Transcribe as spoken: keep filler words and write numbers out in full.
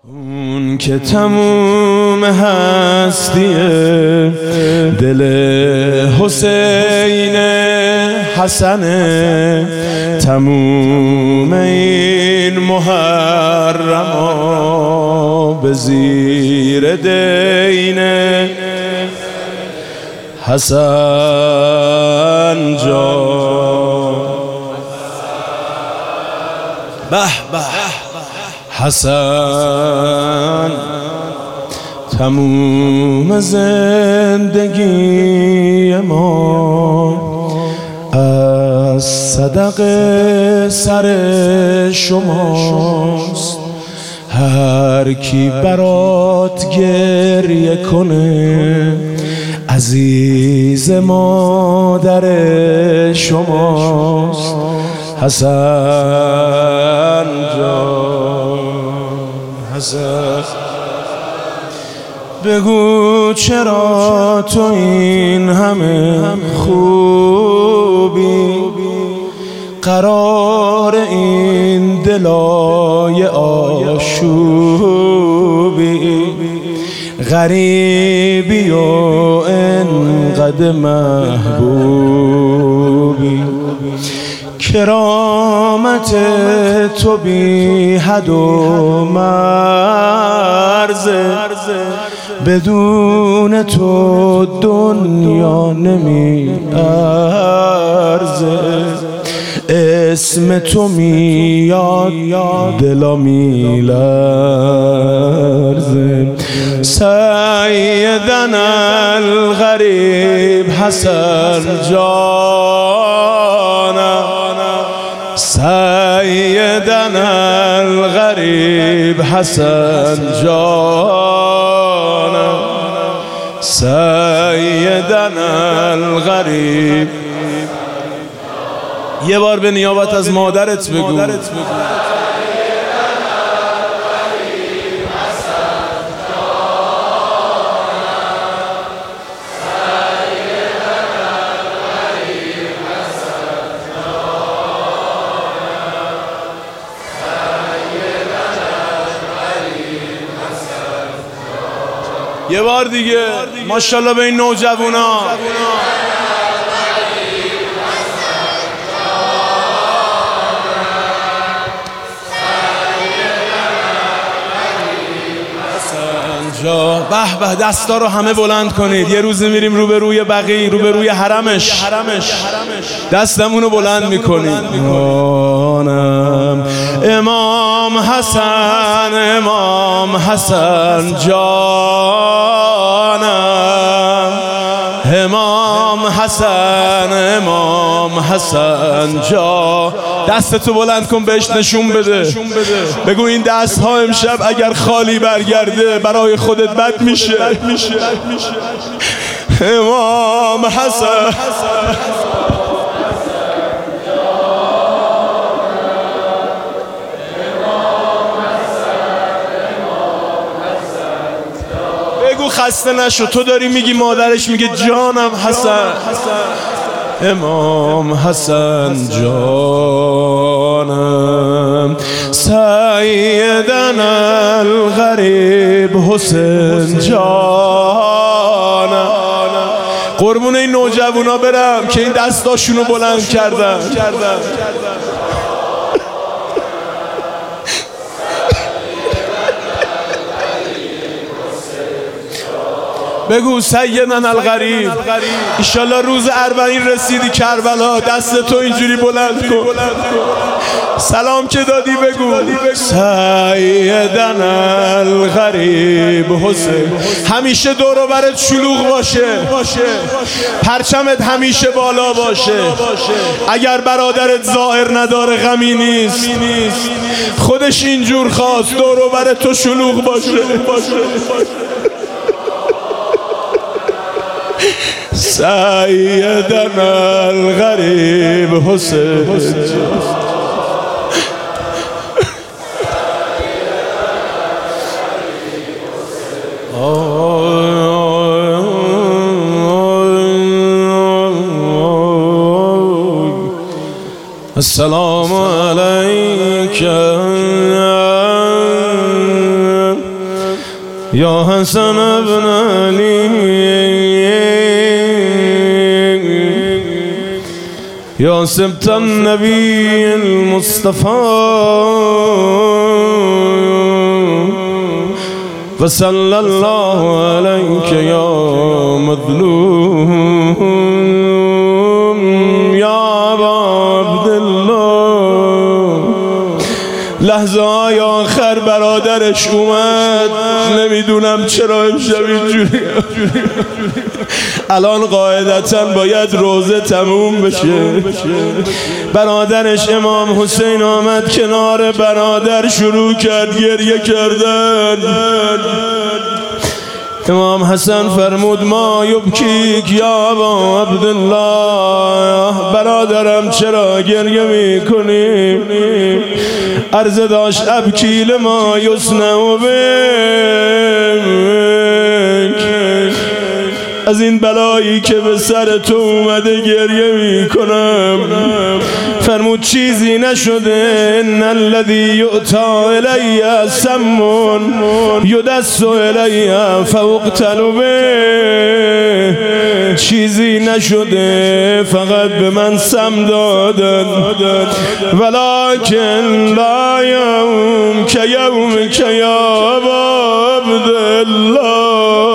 اون که تموم هستیه دل حسین حسنه، تموم این محرما به زیر دینه حسن جان. به به حسن تموم زندگی ما از صدقه سر شماست. هر کی برات گریه کنه عزیز مادر شماست. حسن جان حسن، بگو چرا تو این همه خوبی، قرار این دلای آشوبی، غریبی و انقدر محبوبی، کرامت تو بی حد و مرزه، بدون تو دنیا نمی ارزه. اسم تو میاد دلا می لرزه. سیدنا الغریب حسن جانم، سیدنا الغریب حسن جانم، سیدنا الغریب. یه بار به نیابت از مادرت بگو. یه بار دیگه ماشاءالله به این نوجوانا. به به دستا رو همه بلند کنید. یه روز میریم روبروی بقیع، روبروی حرمش، دستمون رو بلند میکنیم. امام حسن، امام حسن جانم، امام حسن، امام حسن جان. دستتو بلند کن بهش نشون بده. بگو این دست ها امشب اگر خالی برگرده برای خودت بد میشه. امام حسن بگو خسته نشو. تو داری میگی، مادرش میگه جانم حسن. امام حسن جانم، سیدنا الغریب حسین جانم. قربون این نوجوانا برم که این دستاشونو بلند کردن. بگو سیدنا الغریب. انشالله روز اربعین رسیدی کربلا، دست تو اینجوری بلند کن. سلام که دادی بگو سیدنا الغریب حسین. همیشه دور و برت شلوغ باشه، پرچمت همیشه بالا باشه. اگر برادرت ظاهر نداره غمی نیست، خودش اینجور خواست دور و برت تو شلوغ باشه. سیدنا الغریب حسین. السلام علیکم یا حسن ابن علی یا سبط النبی المصطفى وصلی الله علیک یا مظلوم یا ابا عبدالله. لحظه های آخر برادرش اومد، نمیدونم چرا امشب اینجوری. الان قاعدتا باید روزه تموم بشه. برادرش امام حسین آمد کنار برادر، شروع کرد گریه کردن. امام حسن فرمود ما یبکیک یا ابا عبدالله، برادرم چرا گریه میکنی؟ عرض داشت ابکی لما یصنع بک، از این بلایی که به سر تو اومده گریه میکنم. فرمود چیزی نشده، ان الذی یؤتی الی سم یدس الی فاقتل به، چیزی نشده فقط به من سم دادن. ولکن لا یوم که یوم که یا ابا عبدالله،